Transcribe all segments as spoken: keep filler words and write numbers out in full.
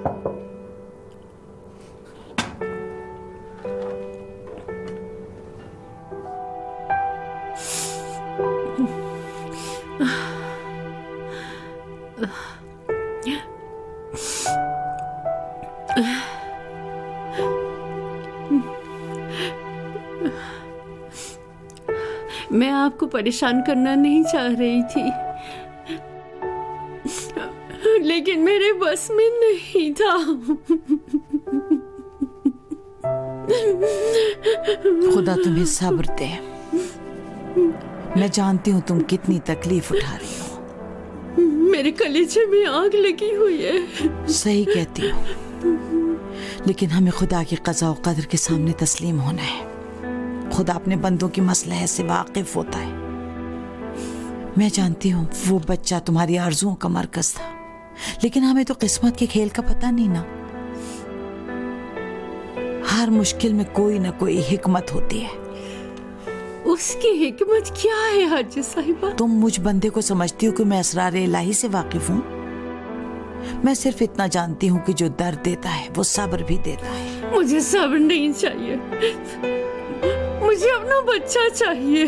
मैं आपको परेशान करना नहीं चाह रही थी, लेकिन मेरे बस में नहीं था। खुदा तुम्हें सब्र दे। मैं जानती हूँ तुम कितनी तकलीफ उठा रही हो। मेरे कलेजे में आग लगी हुई है। सही कहती हो, लेकिन हमें खुदा की क़ज़ा और क़दर के सामने तस्लीम होना है। खुदा अपने बंदों की मसलह से वाकिफ होता है। मैं जानती हूँ वो बच्चा तुम्हारी आरज़ुओं का मरकज था, लेकिन हमें तो किस्मत के खेल का पता नहीं ना। हर मुश्किल में कोई ना कोई हिकमत होती है। उसकी हिकमत क्या है हाजी साहिबा? तुम मुझ बंदे को समझती हो कि मैं असरार इलाही से वाकिफ हूँ? मैं सिर्फ इतना जानती हूँ कि जो दर्द देता है वो सब्र भी देता है। मुझे सब्र नहीं चाहिए, मुझे अपना बच्चा चाहिए।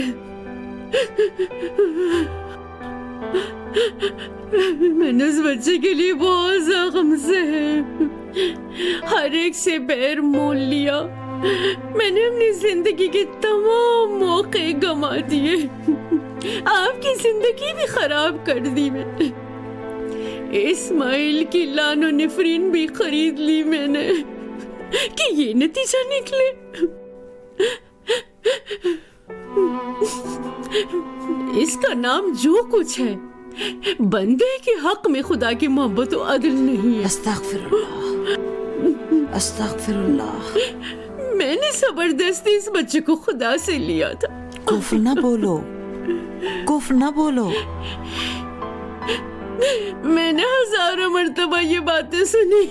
मैंने उस बच्चे के लिए बहुत जख्म से हर एक से बैर मोल लिया। मैंने अपनी जिंदगी के तमाम मौके गंवा दिए, आपकी जिंदगी भी खराब कर दी मैंने। इस्माइल की लानो निफरीन भी खरीद ली मैंने, कि ये नतीजा निकले। इसका नाम जो कुछ है, बंदे के हक में खुदा की मोहब्बत और अदल नहीं है। अस्तगफिरुल्लाह, अस्तगफिरुल्लाह। मैंने जबरदस्ती इस बच्चे को खुदा से लिया था। कुफ्र ना बोलो, कुफ्र ना बोलो। मैंने हजारों मर्तबा ये बातें सुनी।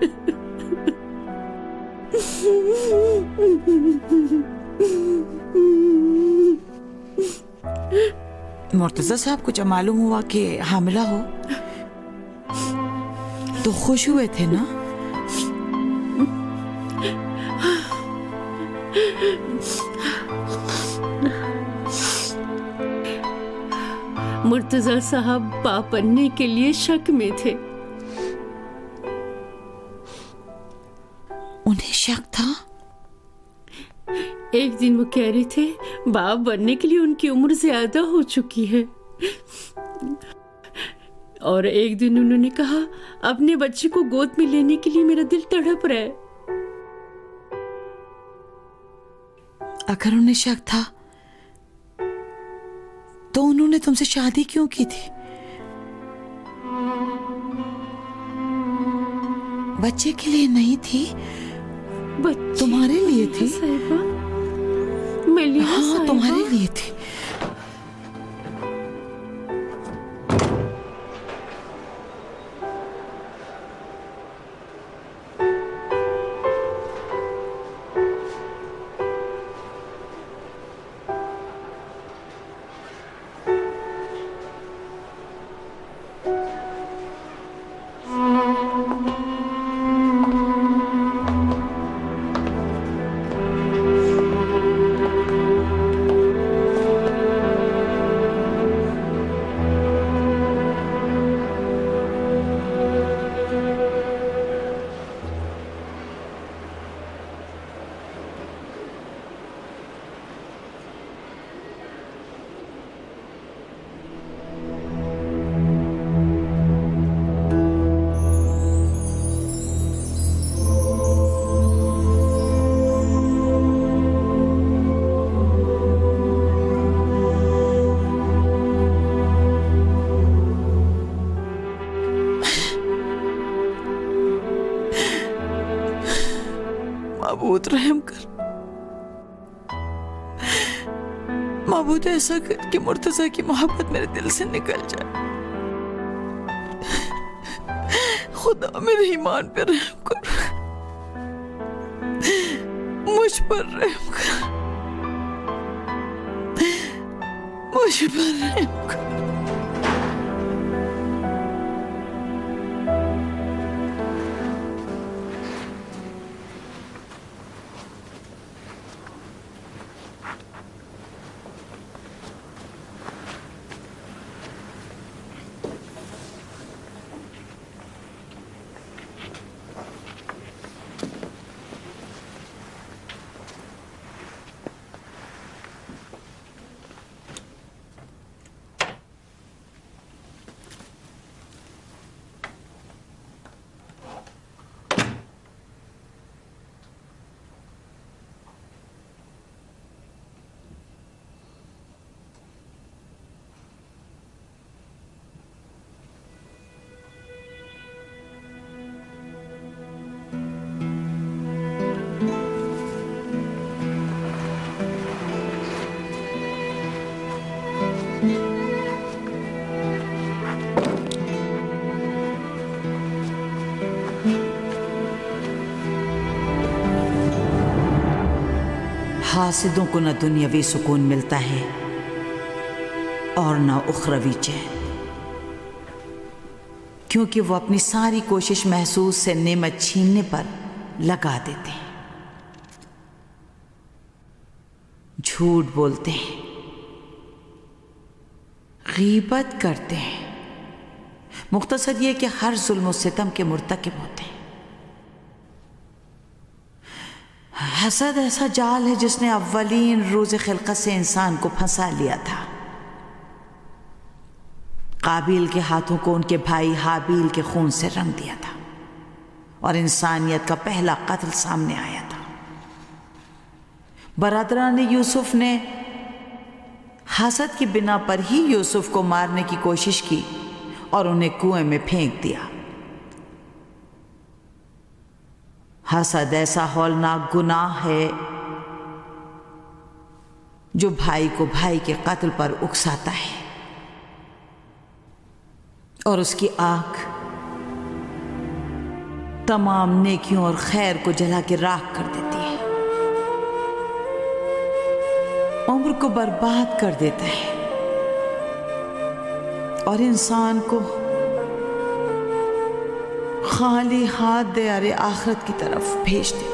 मुर्तजा साहब को जब मालूम हुआ कि हामिला हो तो खुश हुए थे ना? मुर्तजा साहब बाप बनने के लिए शक में थे। उन्हें शक था? एक दिन वो कह रहे थे बाप बनने के लिए उनकी उम्र ज्यादा हो चुकी है, और एक दिन उन्होंने कहा अपने बच्चे को गोद में लेने के लिए मेरा दिल तड़प रहा है। अगर उन्हें शक था तो उन्होंने तुमसे शादी क्यों की थी? बच्चे के लिए नहीं थी, तुम्हारे लिए थी। हाँ, तुम्हारे लिए थी। माबूद रहम कर, माबूद ऐसा कर कि मुर्तजा की मोहब्बत मेरे दिल से निकल जाए। खुदा मेरे ईमान पे रहम कर, मुझ पर रहम कर, मुझ पर रहम कर। फासिदों को न दुनियावी सुकून मिलता है और न उखरवी चैन, क्योंकि वो अपनी सारी कोशिश महसूस से नेमत छीनने पर लगा देते हैं। झूठ बोलते हैं, गीबत करते हैं, मुख्तसर ये कि हर जुल्म और सितम के मुर्तकिब होते हैं। हसद ऐसा जाल है जिसने अव्वलीन रोज़े खिलकत से इंसान को फंसा लिया था। काबिल के हाथों को उनके भाई हाबिल के खून से रंग दिया था और इंसानियत का पहला कत्ल सामने आया था। बरादरान यूसुफ ने हसद की बिना पर ही यूसुफ को मारने की कोशिश की और उन्हें कुएं में फेंक दिया। हसद ऐसा हौलनाक गुनाह है जो भाई को भाई के कत्ल पर उकसाता है और उसकी आग तमाम नेकियों और खैर को जला के राख कर देती है, उम्र को बर्बाद कर देता है और इंसान को खाली हाथ दयारे आखिरत की तरफ भेज देता है।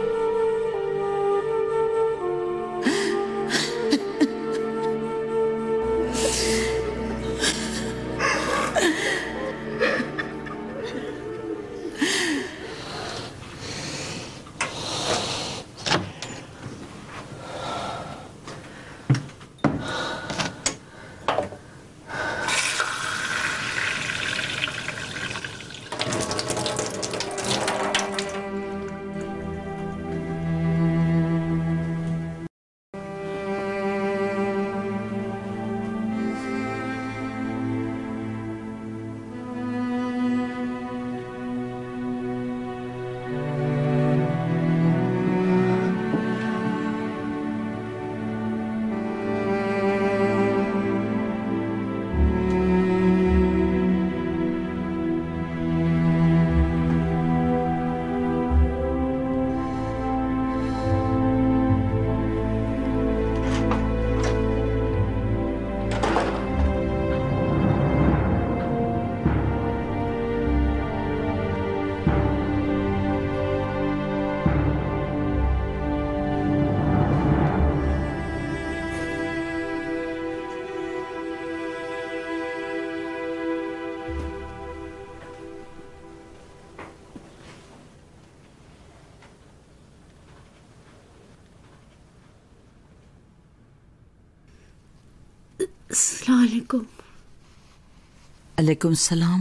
अस्सलाम वालेकुम। अलैकुम सलाम।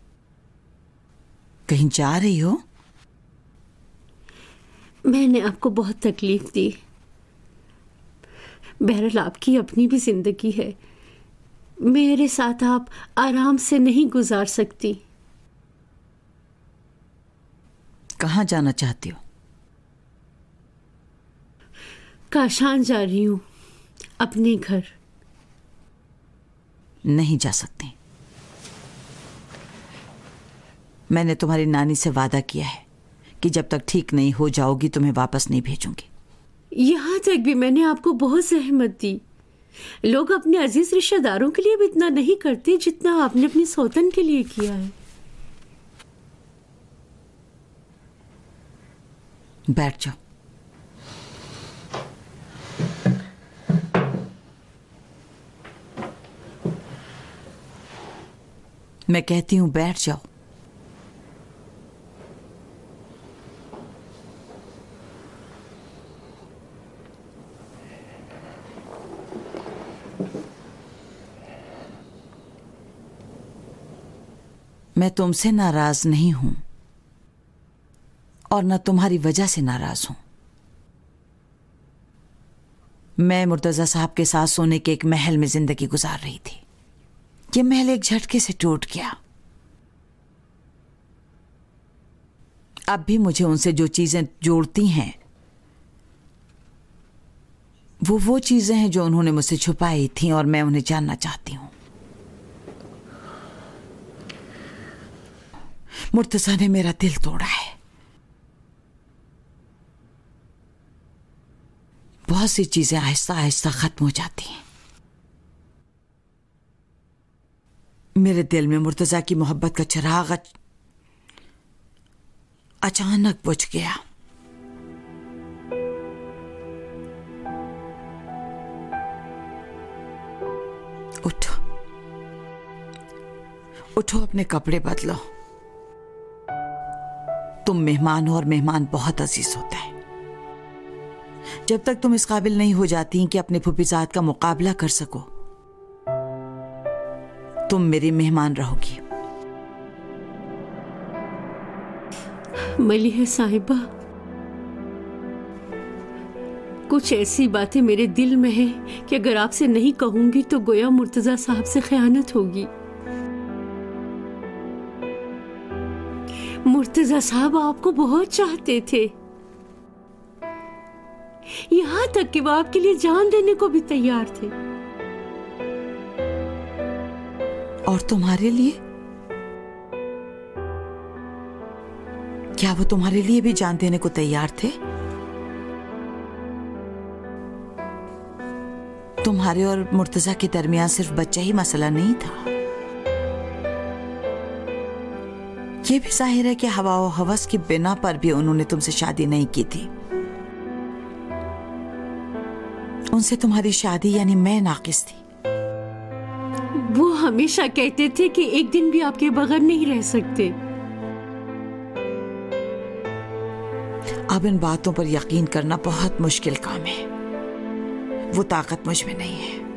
कहीं जा रही हो? मैंने आपको बहुत तकलीफ दी। बहरहाल आपकी अपनी भी जिंदगी है, मेरे साथ आप आराम से नहीं गुजार सकती। कहाँ जाना चाहती हो? काशान जा रही हूँ, अपने घर। नहीं जा सकती। मैंने तुम्हारी नानी से वादा किया है कि जब तक ठीक नहीं हो जाओगी तुम्हें वापस नहीं भेजूंगी। यहां तक भी मैंने आपको बहुत जहमत दी। लोग अपने अजीज रिश्तेदारों के लिए भी इतना नहीं करते जितना आपने अपनी सौतन के लिए किया है। बैठ जाओ। मैं कहती हूं बैठ जाओ। मैं तुमसे नाराज नहीं हूं और न तुम्हारी वजह से नाराज हूं। मैं मुर्तजा साहब के साथ सोने के एक महल में जिंदगी गुजार रही थी। ये महल एक झटके से टूट गया। अब भी मुझे उनसे जो चीजें जोड़ती हैं वो वो चीजें हैं जो उन्होंने मुझसे छुपाई थीं और मैं उन्हें जानना चाहती हूं। मुर्तजा ने मेरा दिल तोड़ा है। बहुत बहुत सी चीजें आहिस्ता आहिस्ता खत्म हो जाती हैं। मेरे दिल में मुर्तजा की मोहब्बत का चिराग अचानक बुझ गया। उठो उठो, अपने कपड़े बदलो। तुम मेहमान हो और मेहमान बहुत अजीज होता है। जब तक तुम इस काबिल नहीं हो जाती कि अपने फुफीजाद का मुकाबला कर सको, तुम मेरी मेहमान रहोगी। मलिहा साहिबा, कुछ ऐसी बातें मेरे दिल में हैं कि अगर आपसे नहीं कहूंगी तो गोया मुर्तजा साहब से खयानत होगी। मुर्तजा साहब आपको बहुत चाहते थे, यहां तक कि वो आपके लिए जान देने को भी तैयार थे। और तुम्हारे लिए? क्या वो तुम्हारे लिए भी जान देने को तैयार थे? तुम्हारे और मुर्तजा के दरमियान सिर्फ बच्चा ही मसला नहीं था। ये भी जाहिर है कि हवा और हवस की बिना पर भी उन्होंने तुमसे शादी नहीं की थी। उनसे तुम्हारी शादी यानी मैं नाकिस थी। वो हमेशा कहते थे कि एक दिन भी आपके बगैर नहीं रह सकते। अब इन बातों पर यकीन करना बहुत मुश्किल काम है। वो ताकत मुझ में नहीं है।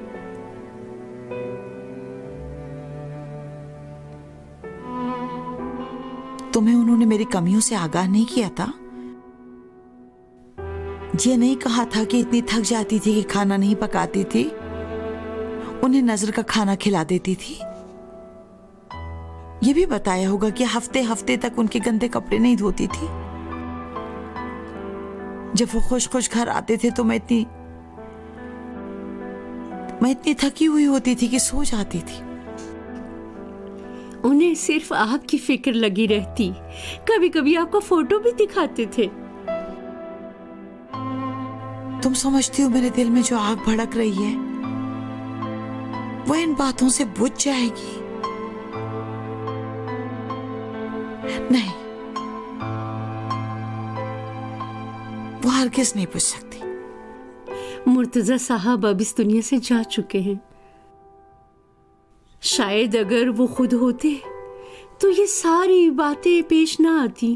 तुम्हें उन्होंने मेरी कमियों से आगाह नहीं किया था? ये नहीं कहा था कि इतनी थक जाती थी कि खाना नहीं पकाती थी, उन्हें नजर का खाना खिला देती थी? ये भी बताया होगा कि हफ्ते हफ्ते तक उनके गंदे कपड़े नहीं धोती थी? जब वो खुश खुश घर आते थे तो मैं इतनी मैं इतनी थकी हुई होती थी कि सो जाती थी। उन्हें सिर्फ आपकी फिक्र लगी रहती। कभी कभी आपको फोटो भी दिखाते थे। तुम समझती हो मेरे दिल में जो आग भड़क रही है वो इन बातों से बुझ जाएगी? नहीं, वो हरगिज़ नहीं बुझ सकती। मुर्तजा साहब अब इस दुनिया से जा चुके हैं। शायद अगर वो खुद होते तो ये सारी बातें पेश ना आती।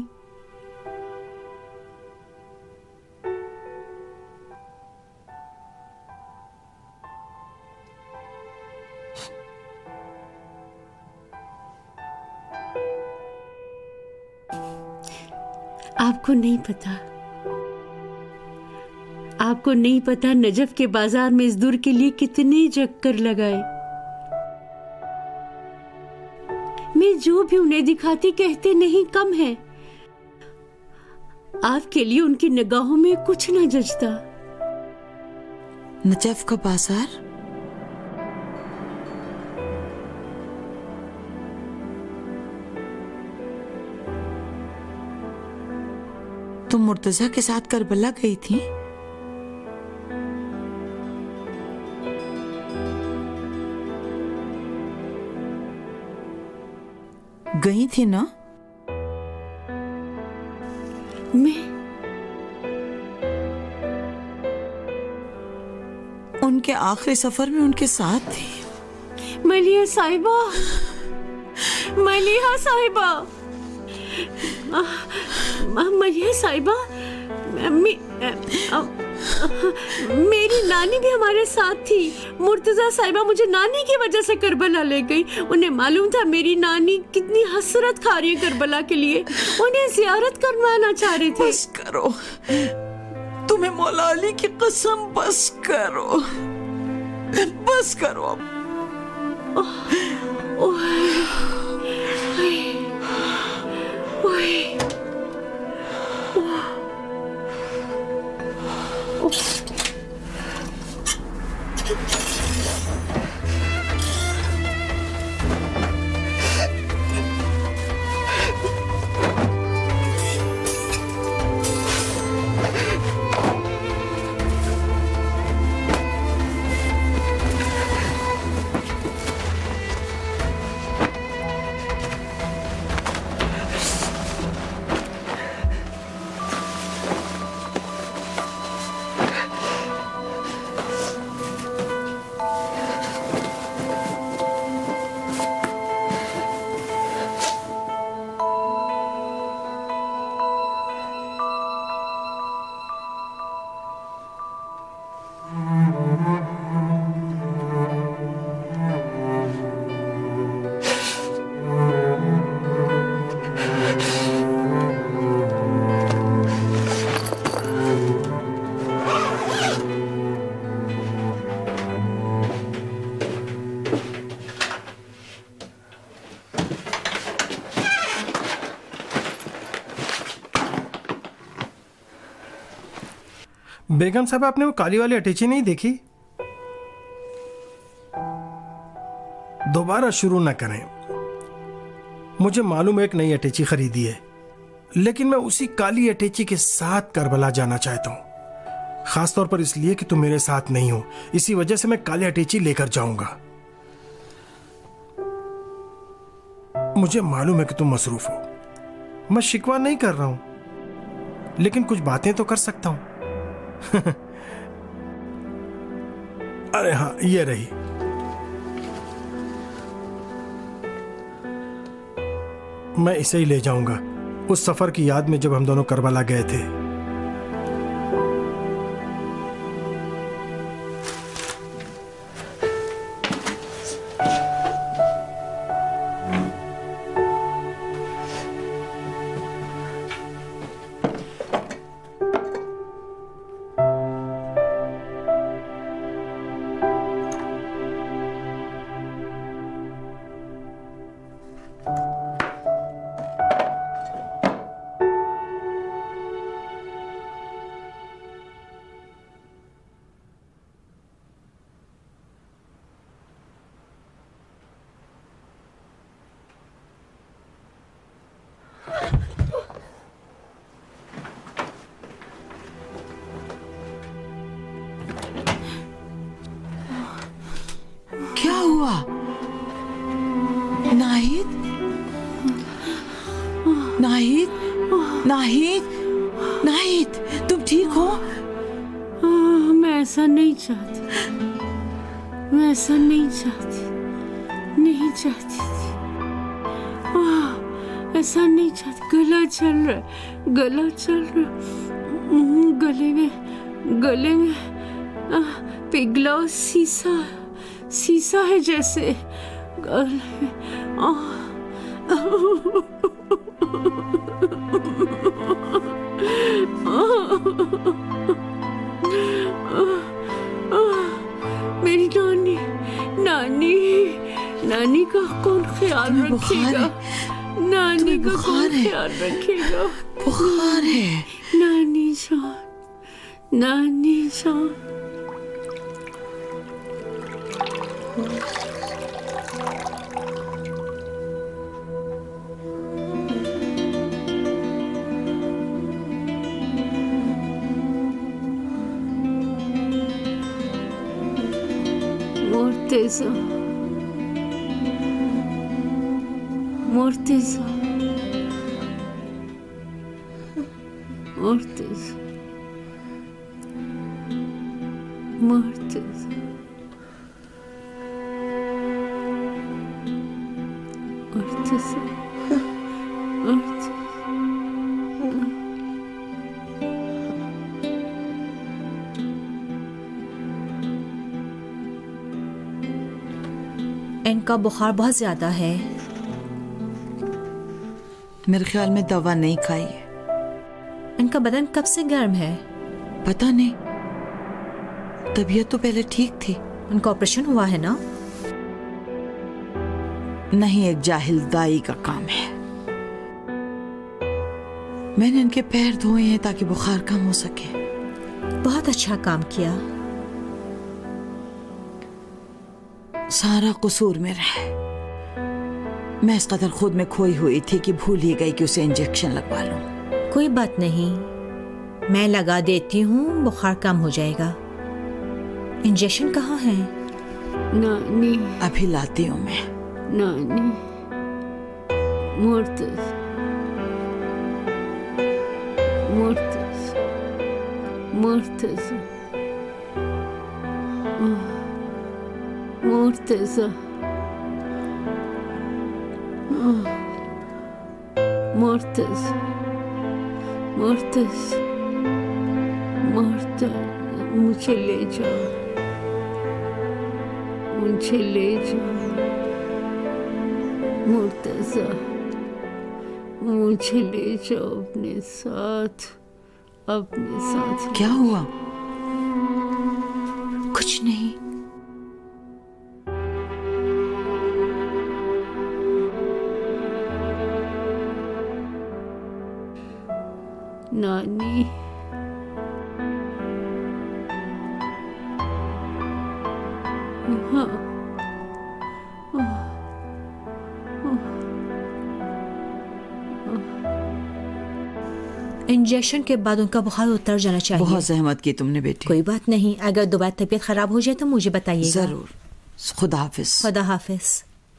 आपको नहीं पता आपको नहीं पता नजफ के बाजार में इस दूर के लिए कितने चक्कर लगाए। मैं जो भी उन्हें दिखाती कहते नहीं कम है। आपके लिए उनकी निगाहों में कुछ न जचता। नजफ का बाजार? तुम मुर्तजा के साथ करबला गई थी? गई थी ना? मैं उनके आखिरी सफर में उनके साथ थी। मलिहा साहिबा, मलिहा साहिबा, मलिहा साहिबा, मेरी नानी भी हमारे साथ थी। मुर्तजा साहिबा मुझे नानी की वजह से करबला ले गई। उन्हें मालूम था मेरी नानी कितनी हसरत खा रही है करबला के लिए। उन्हें जियारत करवाना चाह रहे थे। बस करो, तुम्हें मौला अली की कसम, बस करो, बस करो अब। बेगम साहब, आपने वो काली वाली अटैची नहीं देखी? दोबारा शुरू ना करें। मुझे मालूम है एक नई अटैची खरीदी है, लेकिन मैं उसी काली अटैची के साथ करबला जाना चाहता हूं। खासतौर पर इसलिए कि तुम मेरे साथ नहीं हो, इसी वजह से मैं काली अटैची लेकर जाऊंगा। मुझे मालूम है कि तुम मसरूफ हो, मैं शिकवा नहीं कर रहा हूं, लेकिन कुछ बातें तो कर सकता हूं। अरे हाँ, ये रही। मैं इसे ही ले जाऊंगा, उस सफर की याद में जब हम दोनों करबला गए थे। क्या हुआ? नाहिद, नाहिद, नाहिद, नाहिद, तुम ठीक हो? आ, मैं ऐसा नहीं चाहती, मैं ऐसा नहीं चाहती, नहीं चाहती थी। आ, ऐसा नहीं चाहती। गला चल रहा है, गला चल रहा है, गले में, गले में आ, पिघला शीशा, शीशा है जैसे गले में। आ, मेरी नानी, नानी, नानी का कौन ख्याल रखेगा? नानी का कौन ख्याल रखेगा? बुखार है। नानी जान, नानी जान। Morteza, Morteza, Morteza, Morteza, Morteza, Morteza. इनका बुखार बहुत ज्यादा है। मेरे ख्याल में दवा नहीं खाई है। इनका बदन कब से गर्म है? पता नहीं, तबीयत तो पहले ठीक थी। उनका ऑपरेशन हुआ है ना? नहीं, एक जाहिल दाई का काम है। मैंने इनके पैर धोए हैं ताकि बुखार कम हो सके। बहुत अच्छा काम किया। सारा कसूर मेरा है। मैं इस कदर खुद में खोई हुई थी कि भूल ही गई कि उसे इंजेक्शन लगवा लूं। कोई बात नहीं, मैं लगा देती हूँ, बुखार कम हो जाएगा। इंजेक्शन कहाँ है? नानी, अभी लाती हूँ मैं। नानी, Morteza, Morteza, Morteza, Morteza, Morteza, Morteza, Morteza, मुझे ले जाओ, मुझे ले जाओ, Morteza, मुझे ले जाओ अपने साथ, अपने साथ। क्या हुआ? कुछ नहीं। नानी, इंजेक्शन के बाद उनका बुखार उतर जाना चाहिए। बहुत जहमत की तुमने बेटी। कोई बात नहीं, अगर दोबारा तबीयत खराब हो जाए तो मुझे बताइएगा। जरूर। खुदा हाफिज। खुदा हाफिज।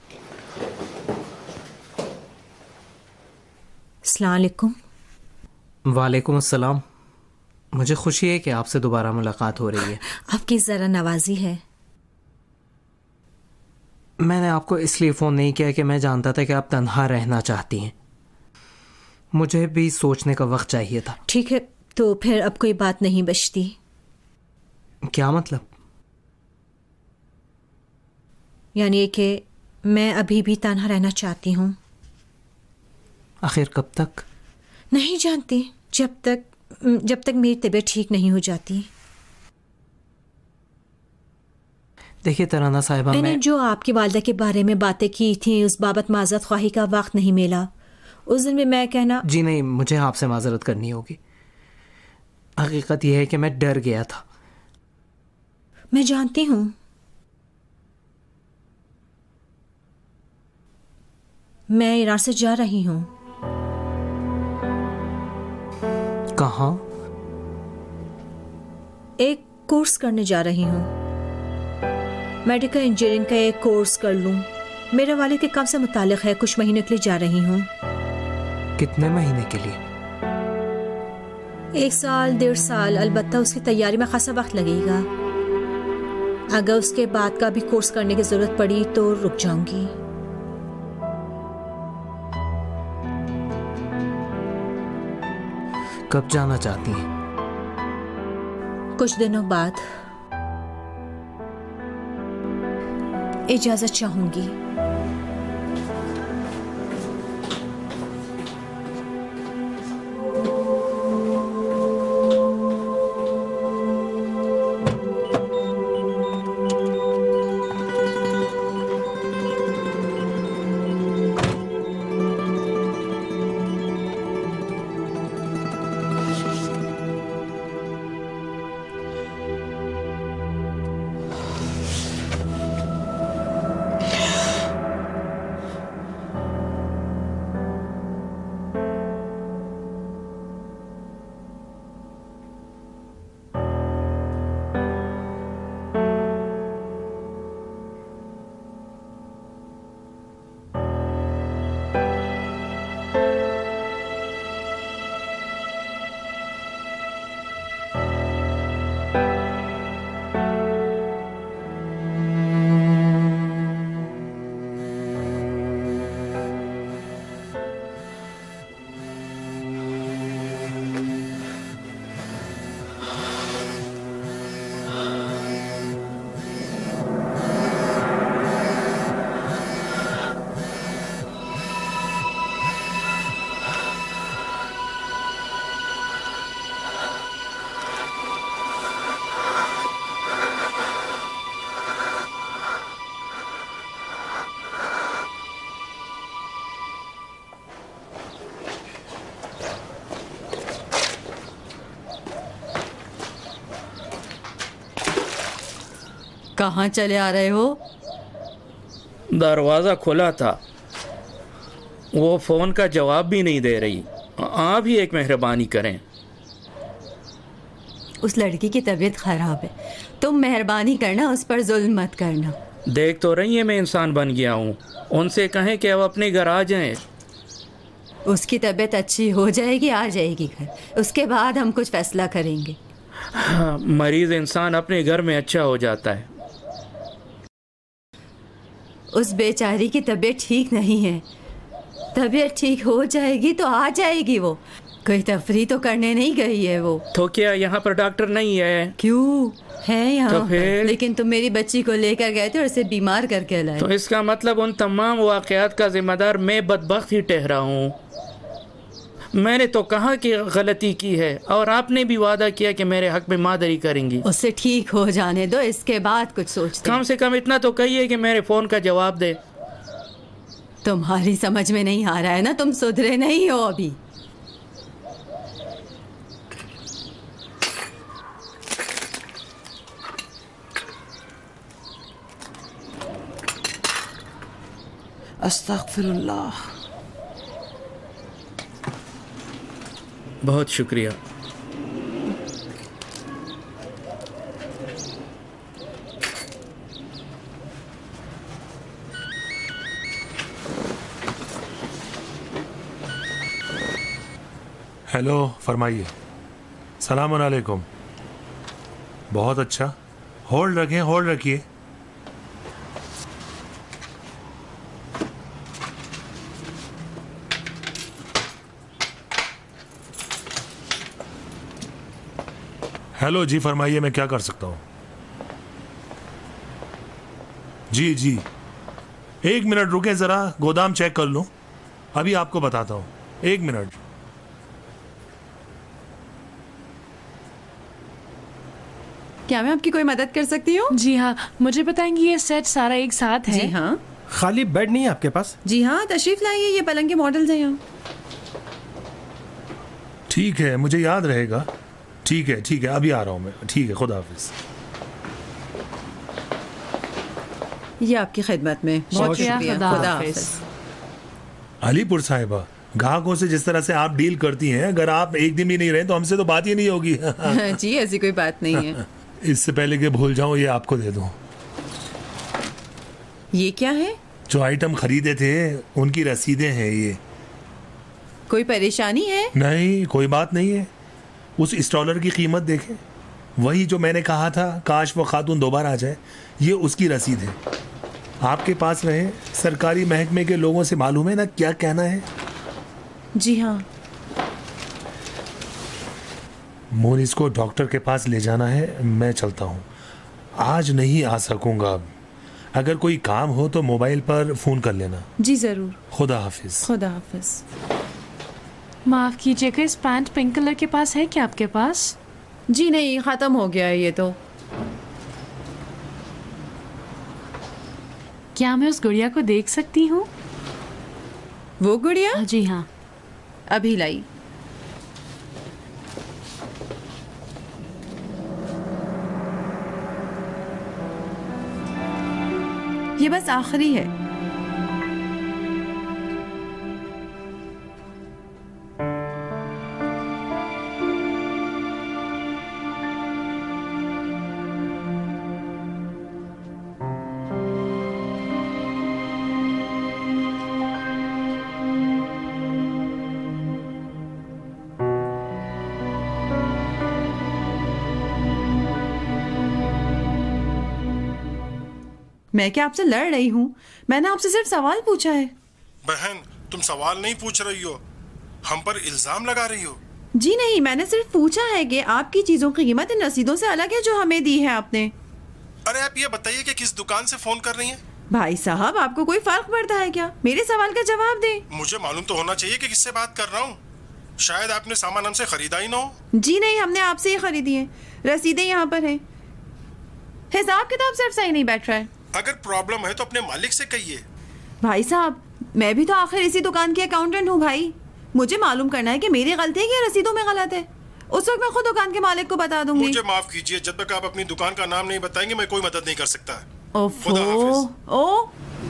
अस्सलाम वालेकुम। वालेकुम अस्सलाम। मुझे खुशी है कि आपसे दोबारा मुलाकात हो रही है। आपकी ज़रा नवाजी है। मैंने आपको इसलिए फ़ोन नहीं किया कि मैं जानता था कि आप तन्हा रहना चाहती हैं। मुझे भी सोचने का वक्त चाहिए था। ठीक है, तो फिर अब कोई बात नहीं बचती। क्या मतलब? यानी कि मैं अभी भी तन्हा रहना चाहती हूँ। आखिर कब तक? नहीं जानती, जब तक जब तक मेरी तबीयत ठीक नहीं हो जाती। देखिए तराना साहिबा, मैंने मैं जो आपकी वालिदा के बारे में बातें की थी उस बाबत माजरत ख्वाही का वक्त नहीं मिला। उस दिन में मैं कहना। जी नहीं, मुझे आपसे माजरत करनी होगी। हकीकत यह है कि मैं डर गया था। मैं जानती हूँ। मैं ईरान से जा रही हूँ। कहाँ? एक कोर्स करने जा रही हूँ। मेडिकल इंजीनियरिंग का एक कोर्स कर लूँ। मेरे वालिद के काम से मुतालिक है। कुछ महीने के लिए जा रही हूँ। कितने महीने के लिए? एक साल डेढ़ साल, अलबत्ता उसकी तैयारी में खासा वक्त लगेगा। अगर उसके बाद का भी कोर्स करने की जरूरत पड़ी तो रुक जाऊंगी। कब जाना चाहती हैं? कुछ दिनों बाद। इजाजत चाहूंगी। कहाँ चले आ रहे हो? दरवाज़ा खुला था, वो फ़ोन का जवाब भी नहीं दे रही। आप ही एक मेहरबानी करें। उस लड़की की तबीयत खराब है, तुम मेहरबानी करना, उस पर जुल्म मत करना। देख तो रही है मैं इंसान बन गया हूँ। उनसे कहें कि अब अपने घर आ जाएं। उसकी तबीयत अच्छी हो जाएगी, आ जाएगी घर, उसके बाद हम कुछ फैसला करेंगे। हाँ, मरीज इंसान अपने घर में अच्छा हो जाता है। उस बेचारी की तबीयत ठीक नहीं है, तबीयत ठीक हो जाएगी तो आ जाएगी। वो कोई तफरी तो करने नहीं गई है वो। तो क्या यहाँ पर डॉक्टर नहीं है? क्यों है यहाँ तो फिर? लेकिन तुम मेरी बच्ची को लेकर गए थे और उसे बीमार करके लाए। तो इसका मतलब उन तमाम वाक़यात का जिम्मेदार मैं बदबख्त ही ठहरा हूँ। मैंने तो कहा कि गलती की है और आपने भी वादा किया कि मेरे हक में मादरी करेंगी। उससे ठीक हो जाने दो, इसके बाद कुछ सोचते। कम से कम इतना तो कहिए कि मेरे फ़ोन का जवाब दे। तुम्हारी समझ में नहीं आ रहा है ना, तुम सुधरे नहीं हो अभी। अस्तगफिरुल्लाह। बहुत शुक्रिया। हेलो, फरमाइए। सलाम अलैकुम। बहुत अच्छा, होल्ड रखें, होल्ड रखिए। हेलो जी, फरमाइए, मैं क्या कर सकता हूँ? जी जी, एक मिनट रुके, ज़रा गोदाम चेक कर लूँ, अभी आपको बताता हूँ। एक मिनट। क्या मैं आपकी कोई मदद कर सकती हूँ? जी हाँ, मुझे बताएंगी ये सेट सारा एक साथ है? जी हाँ। खाली बेड नहीं है आपके पास? जी हाँ, तशरीफ लाइए, ये पलंग के मॉडल्स हैं यहाँ। ठीक है, मुझे याद रहेगा। ठीक है ठीक है, अभी आ रहा हूँ मैं। ठीक है, खुदा हाफिज। ये आपकी खिदमत में। बहुत शुक्रिया। खुदा हाफिज। अलीपुर साहिबा, ग्राहकों से जिस तरह से आप डील करती हैं, अगर आप एक दिन भी नहीं रहे तो हमसे तो बात ही नहीं होगी। जी, ऐसी कोई बात नहीं है। इससे पहले कि भूल जाऊं, ये आपको दे दूं। ये क्या है? जो आइटम खरीदे थे उनकी रसीदें हैं ये। कोई परेशानी है? नहीं, कोई बात नहीं है। उस स्टॉलर की कीमत देखें, वही जो मैंने कहा था, काश वो खातून दोबारा आ जाए, ये उसकी रसीद है। आपके पास रहे, सरकारी महकमे के लोगों से मालूम है ना क्या कहना है। जी हाँ। मोनिस को डॉक्टर के पास ले जाना है, मैं चलता हूँ। आज नहीं आ सकूंगा। अब अगर कोई काम हो तो मोबाइल पर फोन कर लेना। जी जरूर। खुदा हाफिज। खुदा हाफिज। माफ कीजिएगा, इस पैंट पिंक कलर के पास है क्या आपके पास? जी नहीं, खत्म हो गया है ये तो। क्या मैं उस गुड़िया को देख सकती हूँ? वो गुड़िया? जी हाँ। अभी लाई। ये बस आखिरी है। मैं क्या आपसे लड़ रही हूँ? मैंने आपसे सिर्फ सवाल पूछा है। बहन, तुम सवाल नहीं पूछ रही हो, हम पर इल्जाम लगा रही हो। जी नहीं, मैंने सिर्फ पूछा है कि आपकी चीजों की कीमत इन रसीदों से अलग है जो हमें दी है आपने। अरे आप ये बताइए कि किस दुकान से फोन कर रही हैं? भाई साहब, आपको कोई फर्क पड़ता है क्या? मेरे सवाल का जवाब दें। मुझे मालूम तो होना चाहिए कि किससे बात कर रहा हूँ। शायद आपने सामान हमसे खरीदा ही ना हो। जी नहीं, हमने आपसे ही खरीदी है। रसीदें यहाँ पर हैं। हिसाब किताब सिर्फ सही नहीं बैठ रहा है। अगर प्रॉब्लम है तो अपने मालिक से कहिए। भाई साहब, मैं भी तो आखिर इसी दुकान की अकाउंटेंट हूँ भाई। मुझे मालूम करना है कि मेरी गलती है कि रसीदों में गलत है। उस वक्त मैं खुद दुकान के मालिक को बता दूंगी। मुझे माफ कीजिए, जब तक आप अपनी दुकान का नाम नहीं बताएंगे मैं कोई मदद नहीं कर सकता। ओफो, ओ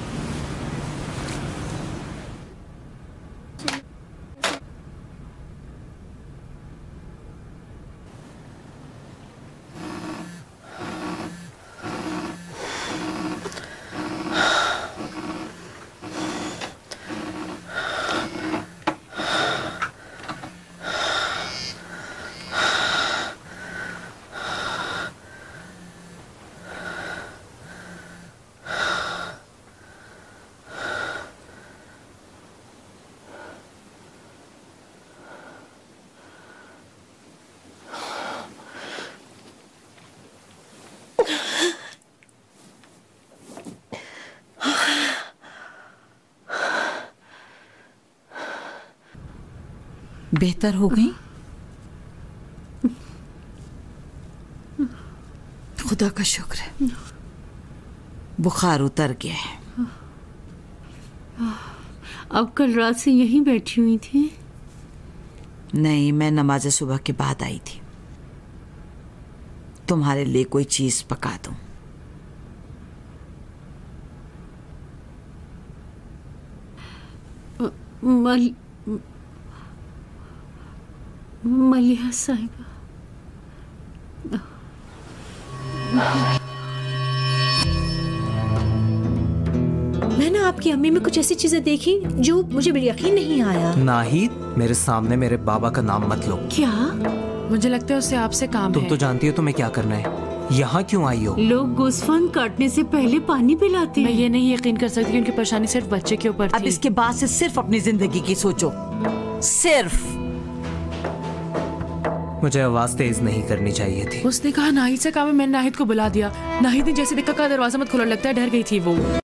बेहतर हो गई? खुदा का शुक्र है, बुखार उतर गया है। अब कल रात से यहीं बैठी हुई थी? नहीं, मैं नमाज सुबह के बाद आई थी। तुम्हारे लिए कोई चीज पका दूं? मल... मलिया साहिबा, मैंने आपकी अम्मी में कुछ ऐसी चीजें देखी जो मुझे बिल्कुल यकीन नहीं आया। नाहिद, मेरे सामने मेरे बाबा का नाम मत लो। क्या? मुझे लगता है उससे आपसे काम तुम है। तो जानती हो तुम्हें क्या करना है। यहाँ क्यों आई हो? लोग गुस्फन काटने से पहले पानी पिलाते मैं हैं। ये नहीं यकीन कर सकती कि उनकी परेशानी सिर्फ बच्चे के ऊपर अब थी। इसके बाद से सिर्फ अपनी जिंदगी की सोचो, सिर्फ। मुझे आवाज तेज नहीं करनी चाहिए थी। उसने कहा नाहिद से काम है, मैंने नाहिद को बुला दिया। नाहिद ने जैसे देखा का दरवाजा मत खोला, लगता है डर गई थी वो।